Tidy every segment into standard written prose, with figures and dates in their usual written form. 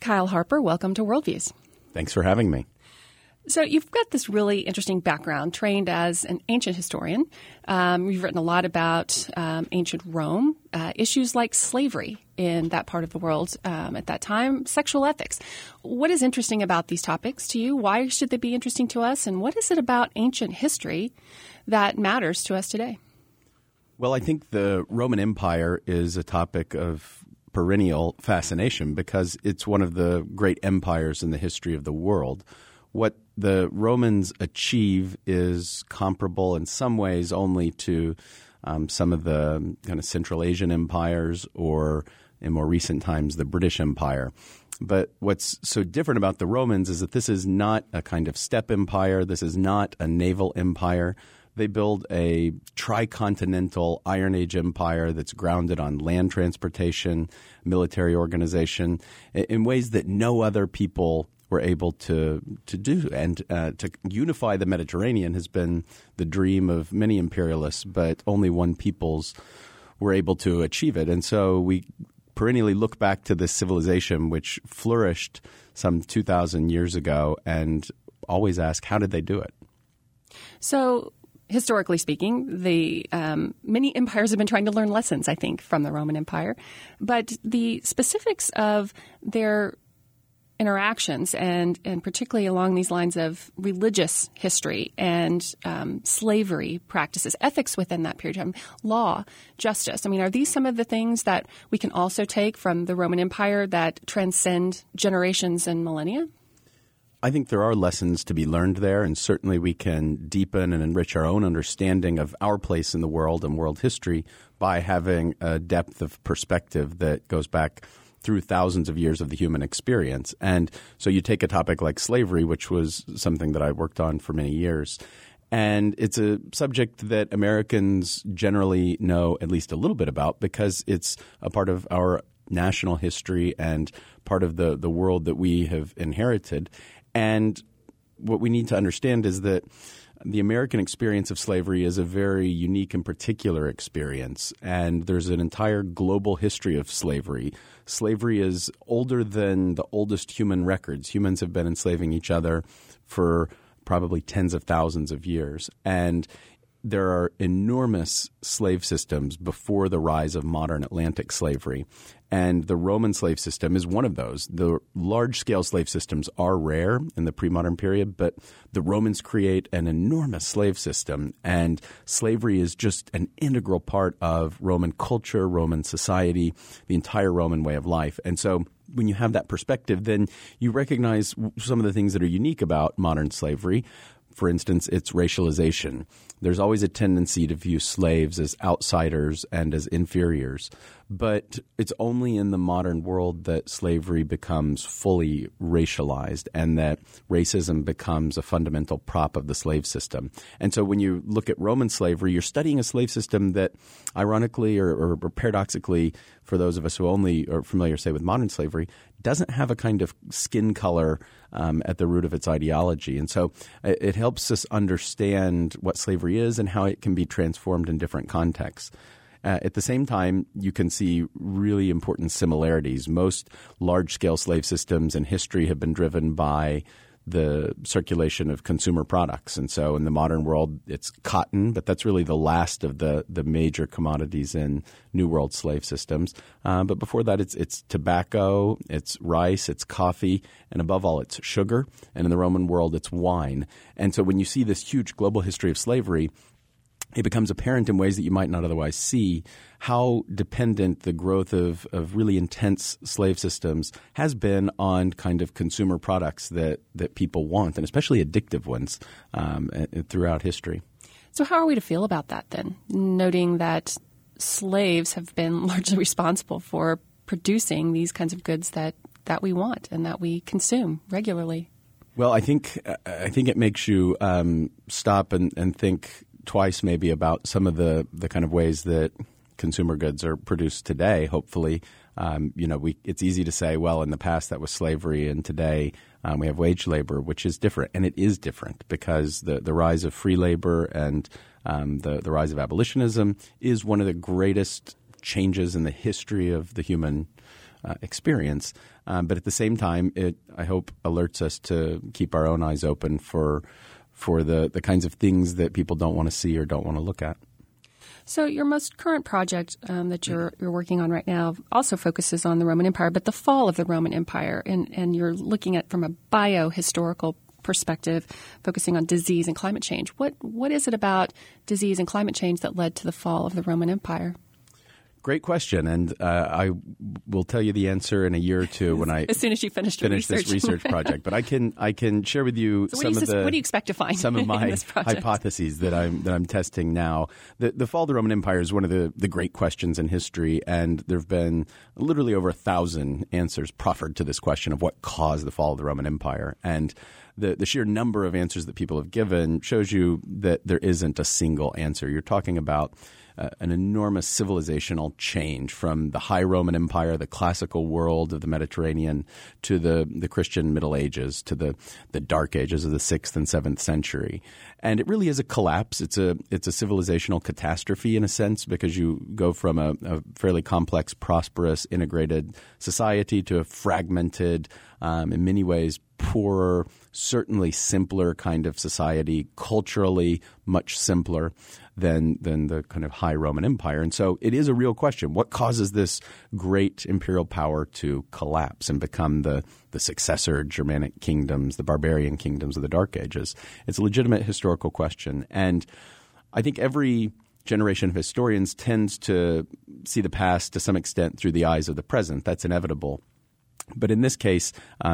Kyle Harper. Welcome to Worldviews. Thanks for having me. So you've got this really interesting background, trained as an ancient historian. You've written a lot about ancient Rome, issues like slavery in that part of the world at that time, sexual ethics. What is interesting about these topics to you? Why should they be interesting to us? And what is it about ancient history that matters to us today? Well, I think the Roman Empire is a topic of perennial fascination because it's one of the great empires in the history of the world. What the Romans achieve is comparable in some ways only to some of the kind of Central Asian empires or, in more recent times, the British Empire. But what's so different about the Romans is that this is not a kind of steppe empire. This is not a naval empire. They build a tricontinental Iron Age empire that's grounded on land transportation, military organization, in ways that no other people were able to do. And to unify the Mediterranean has been the dream of many imperialists, but only one peoples were able to achieve it. And so we perennially look back to this civilization which flourished some 2,000 years ago and always ask, how did they do it? So historically speaking, the many empires have been trying to learn lessons, I think, from the Roman Empire. But the specifics of their interactions and particularly along these lines of religious history and slavery practices, ethics within that period of time, law, justice. I mean, are these some of the things that we can also take from the Roman Empire that transcend generations and millennia? I think there are lessons to be learned there, and certainly we can deepen and enrich our own understanding of our place in the world and world history by having a depth of perspective that goes back through thousands of years of the human experience. And so you take a topic like slavery, which was something that I worked on for many years, and it's a subject that Americans generally know at least a little bit about because it's a part of our national history and part of the world that we have inherited. And what we need to understand is that the American experience of slavery is a very unique and particular experience, and there's an entire global history of slavery. Slavery is older than the oldest human records. Humans have been enslaving each other for probably tens of thousands of years, and there are enormous slave systems before the rise of modern Atlantic slavery. And the Roman slave system is one of those. The large-scale slave systems are rare in the pre-modern period, but the Romans create an enormous slave system, and slavery is just an integral part of Roman culture, Roman society, the entire Roman way of life. And so when you have that perspective, then you recognize some of the things that are unique about modern slavery. For instance, its racialization. There's always a tendency to view slaves as outsiders and as inferiors. But it's only in the modern world that slavery becomes fully racialized and that racism becomes a fundamental prop of the slave system. And so when you look at Roman slavery, you're studying a slave system that ironically or paradoxically, for those of us who only are familiar, say, with modern slavery, doesn't have a kind of skin color at the root of its ideology. And so it helps us understand what slavery is and how it can be transformed in different contexts. At the same time, you can see really important similarities. Most large-scale slave systems in history have been driven by the circulation of consumer products. And so in the modern world, it's cotton, but that's really the last of the major commodities in New World slave systems. But before that, it's tobacco, it's rice, it's coffee, and above all, it's sugar. And in the Roman world, it's wine. And so when you see this huge global history of slavery, it becomes apparent in ways that you might not otherwise see how dependent the growth of really intense slave systems has been on kind of consumer products that people want, and especially addictive ones throughout history. So how are we to feel about that then, noting that slaves have been largely responsible for producing these kinds of goods that we want and that we consume regularly? Well, I think it makes you stop and think twice maybe about some of the kind of ways that consumer goods are produced today. Hopefully, it's easy to say, well, in the past that was slavery, and today we have wage labor, which is different. And it is different because the rise of free labor and the rise of abolitionism is one of the greatest changes in the history of the human experience. But at the same time, it, I hope, alerts us to keep our own eyes open for the kinds of things that people don't want to see or don't want to look at. So your most current project that you're working on right now also focuses on the Roman Empire, but the fall of the Roman Empire, and you're looking at from a biohistorical perspective, focusing on disease and climate change. What is it about disease and climate change that led to the fall of the Roman Empire? Great question, and I will tell you the answer in a year or two when I as soon as you finish this research project. But I can share with you what do you expect to find some of my in this project? hypotheses that I'm testing now. The fall of the Roman Empire is one of the great questions in history, and there have been literally over 1,000 answers proffered to this question of what caused the fall of the Roman Empire. And the sheer number of answers that people have given shows you that there isn't a single answer. You're talking about an enormous civilizational change from the high Roman Empire, the classical world of the Mediterranean, to the Christian Middle Ages, to the Dark Ages of the 6th and 7th century. And it really is a collapse. It's a civilizational catastrophe in a sense, because you go from a fairly complex, prosperous, integrated society to a fragmented, in many ways poorer, certainly simpler kind of society, culturally much simpler than the kind of high Roman Empire. And so it is a real question. What causes this great imperial power to collapse and become the successor Germanic kingdoms, the barbarian kingdoms of the Dark Ages? It's a legitimate historical question. And I think every generation of historians tends to see the past to some extent through the eyes of the present. That's inevitable. But in this case,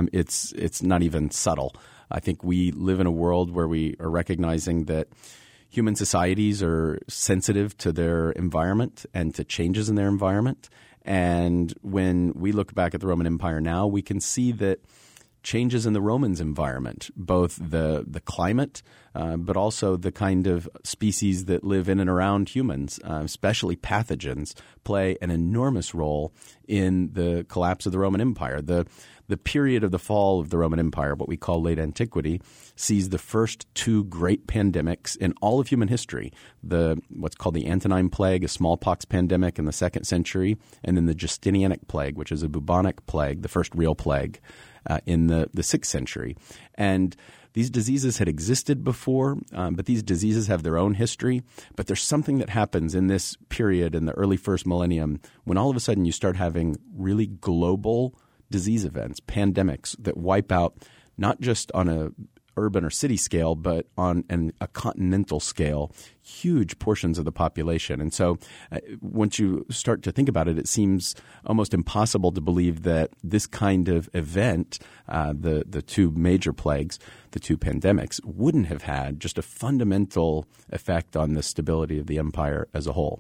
it's not even subtle. I think we live in a world where we are recognizing that human societies are sensitive to their environment and to changes in their environment. And when we look back at the Roman Empire now, we can see that changes in the Romans' environment, both the climate, but also the kind of species that live in and around humans, especially pathogens, play an enormous role in the collapse of the Roman Empire. The period of the fall of the Roman Empire, what we call late antiquity, sees the first two great pandemics in all of human history. What's called the Antonine Plague, a smallpox pandemic in the 2nd century, and then the Justinianic Plague, which is a bubonic plague, the first real plague, in the 6th century. And these diseases had existed before, but these diseases have their own history. But there's something that happens in this period in the early first millennium when all of a sudden you start having really global disease events, pandemics that wipe out not just on a urban or city scale, but on a continental scale, huge portions of the population. And so once you start to think about it, it seems almost impossible to believe that this kind of event, the two major plagues, the two pandemics, wouldn't have had just a fundamental effect on the stability of the empire as a whole.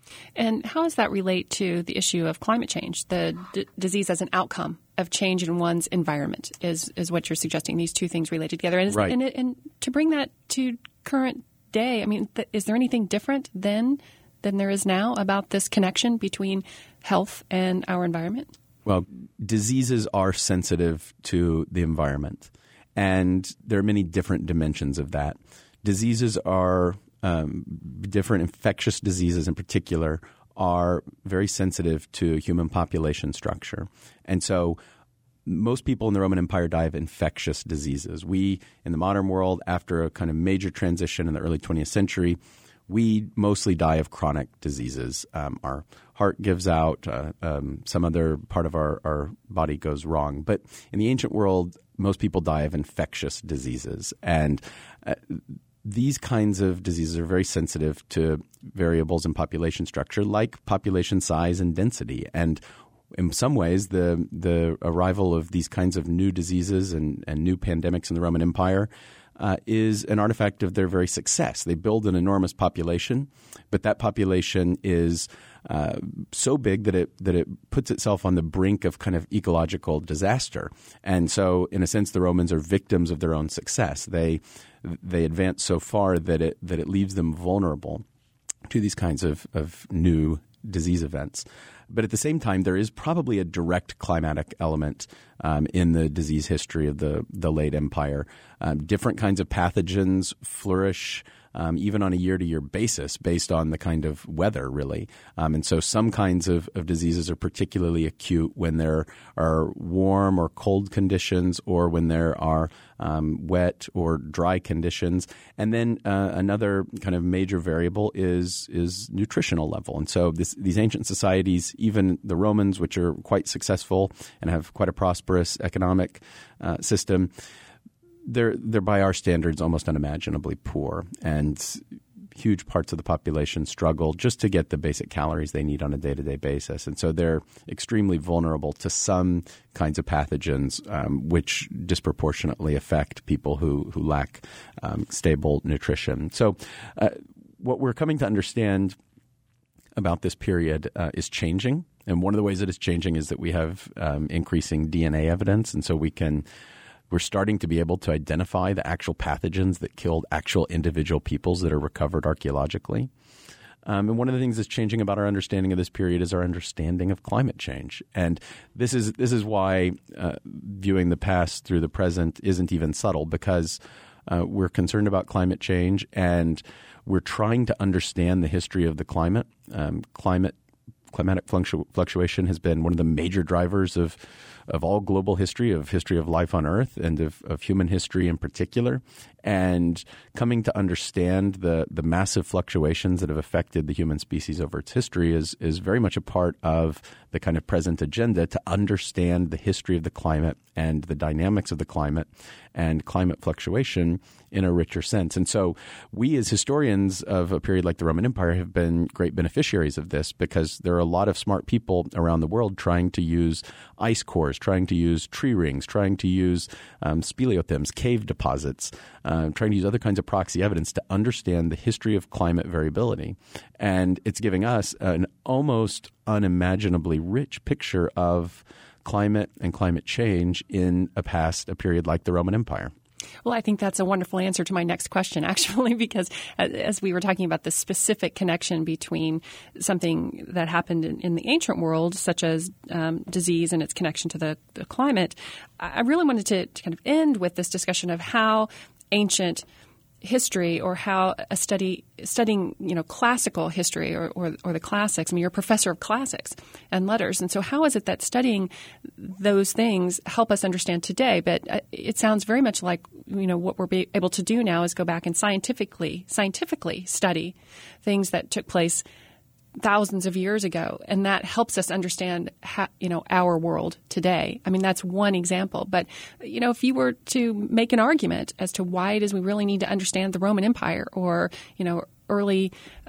And how does that relate to the issue of climate change, the disease as an outcome of change in one's environment is what you're suggesting, these two things related together. And, right. And to bring that to current day, I mean, is there anything different then than there is now about this connection between health and our environment? Well, diseases are sensitive to the environment, and there are many different dimensions of that. Diseases are different. Infectious diseases in particular are very sensitive to human population structure. And so most people in the Roman Empire die of infectious diseases. We, in the modern world, after a kind of major transition in the early 20th century, we mostly die of chronic diseases. Our heart gives out, some other part of our body goes wrong. But in the ancient world, most people die of infectious diseases. And these kinds of diseases are very sensitive to variables in population structure, like population size and density. And in some ways, the arrival of these kinds of new diseases and new pandemics in the Roman Empire is an artifact of their very success. They build an enormous population, but that population is so big that it puts itself on the brink of kind of ecological disaster. And so, in a sense, the Romans are victims of their own success. They advance so far that it leaves them vulnerable to these kinds of new disease events. But at the same time, there is probably a direct climatic element in the disease history of the late empire. Different kinds of pathogens flourish even on a year-to-year basis based on the kind of weather, really. And so some kinds of diseases are particularly acute when there are warm or cold conditions or when there are wet or dry conditions. And then another kind of major variable is nutritional level. And so these ancient societies, even the Romans, which are quite successful and have quite a prosperous economic system, they're by our standards almost unimaginably poor, and huge parts of the population struggle just to get the basic calories they need on a day-to-day basis. And so they're extremely vulnerable to some kinds of pathogens which disproportionately affect people who lack stable nutrition. So what we're coming to understand about this period is changing. And one of the ways that it's changing is that we have increasing DNA evidence. And so we're starting to be able to identify the actual pathogens that killed actual individual peoples that are recovered archaeologically. And one of the things that's changing about our understanding of this period is our understanding of climate change. And this is why viewing the past through the present isn't even subtle, because we're concerned about climate change and we're trying to understand the history of the climate. Climatic fluctuation has been one of the major drivers of all global history of life on Earth, and of human history in particular. And coming to understand the massive fluctuations that have affected the human species over its history is very much a part of the kind of present agenda to understand the history of the climate and the dynamics of the climate and climate fluctuation in a richer sense. And so we as historians of a period like the Roman Empire have been great beneficiaries of this, because there are a lot of smart people around the world trying to use ice cores, trying to use tree rings, trying to use speleothems, cave deposits, trying to use other kinds of proxy evidence to understand the history of climate variability. And it's giving us an almost unimaginably rich picture of climate and climate change in a period like the Roman Empire. Well, I think that's a wonderful answer to my next question, actually, because as we were talking about the specific connection between something that happened in the ancient world, such as disease and its connection to the climate, I really wanted to kind of end with this discussion of how ancient history, or how studying classical history or the classics. I mean, you're a professor of classics and letters, and so how is it that studying those things help us understand today? But it sounds very much like what we're able to do now is go back and scientifically study things that took place thousands of years ago, and that helps us understand how, our world today. I mean, that's one example. But if you were to make an argument as to why it is we really need to understand the Roman Empire or early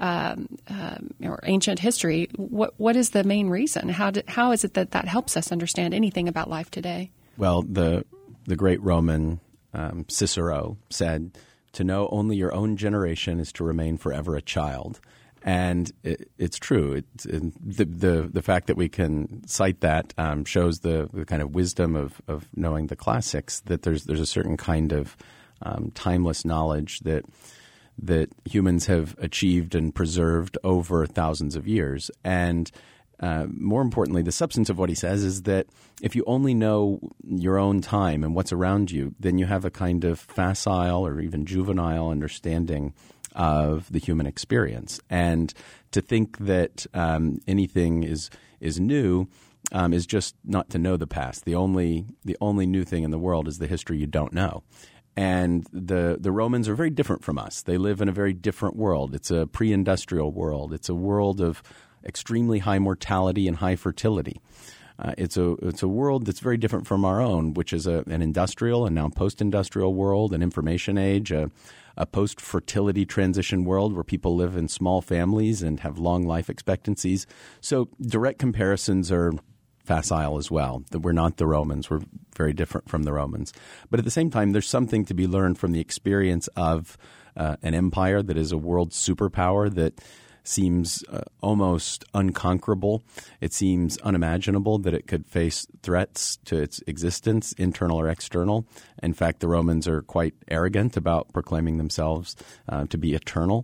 or ancient history, what is the main reason? How is it that helps us understand anything about life today? Well, the great Roman Cicero said, "To know only your own generation is to remain forever a child." And it's true. The fact that we can cite that shows the kind of wisdom of knowing the classics, that there's a certain kind of timeless knowledge that humans have achieved and preserved over thousands of years. And more importantly, the substance of what he says is that if you only know your own time and what's around you, then you have a kind of facile or even juvenile understanding of the human experience. And to think that anything is new is just not to know the past. The only new thing in the world is the history you don't know. And the Romans are very different from us. They live in a very different world. It's a pre-industrial world. It's a world of extremely high mortality and high fertility. It's a world that's very different from our own, which is an industrial and now post-industrial world, an information age, a post-fertility transition world where people live in small families and have long life expectancies. So direct comparisons are facile as well. That we're not the Romans. We're very different from the Romans. But at the same time, there's something to be learned from the experience of an empire that is a world superpower that seems almost unconquerable. It seems unimaginable that it could face threats to its existence, internal or external. In fact, the Romans are quite arrogant about proclaiming themselves to be eternal.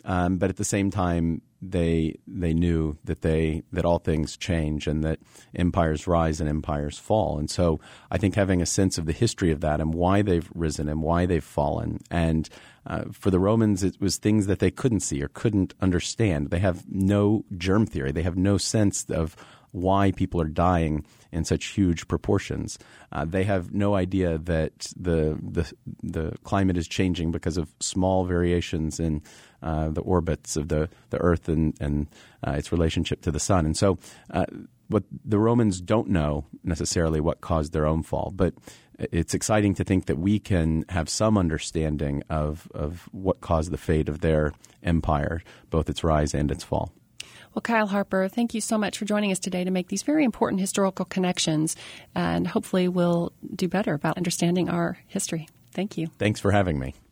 But at the same time, they knew that all things change and that empires rise and empires fall. And so I think having a sense of the history of that and why they've risen and why they've fallen, and for the Romans, it was things that they couldn't see or couldn't understand. They have no germ theory. They have no sense of why people are dying in such huge proportions. They have no idea that the climate is changing because of small variations in the orbits of the Earth and its relationship to the sun. And so what the Romans don't know necessarily what caused their own fall, but it's exciting to think that we can have some understanding of what caused the fate of their empire, both its rise and its fall. Well, Kyle Harper, thank you so much for joining us today to make these very important historical connections, and hopefully we'll do better about understanding our history. Thank you. Thanks for having me.